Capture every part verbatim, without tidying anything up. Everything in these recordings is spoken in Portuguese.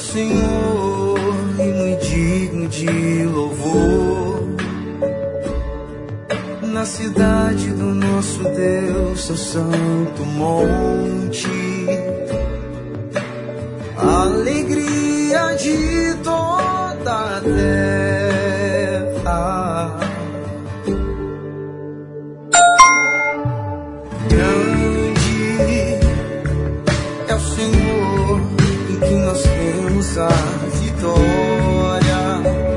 Senhor e muito digno de louvor. Na cidade do nosso Deus, seu santo monte, alegria de toda a terra. Grande é o Senhor em quem nós temos a vitória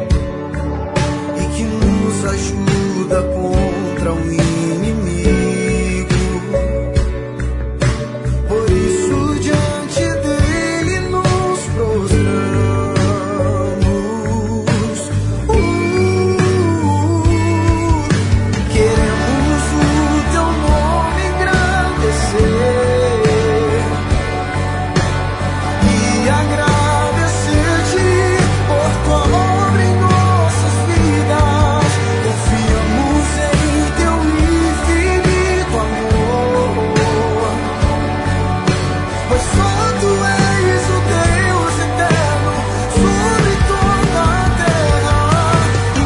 e que nos ajuda contra o inimigo. Por isso diante dele nos prostramos. uh, Queremos o teu nome engrandecer e agradecer-te por tua obra em nossas vidas. Confiamos em teu infinito amor, pois só tu és o Deus eterno sobre toda a terra e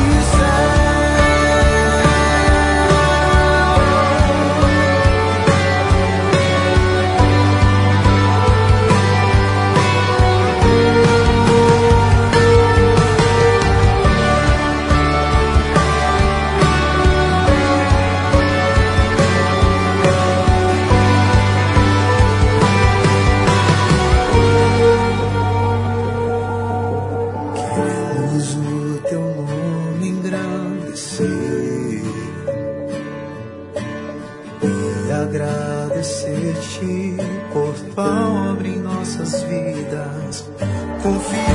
queremos o teu nome engrandecer e agradecer-te por tua obra em nossas vidas. Confia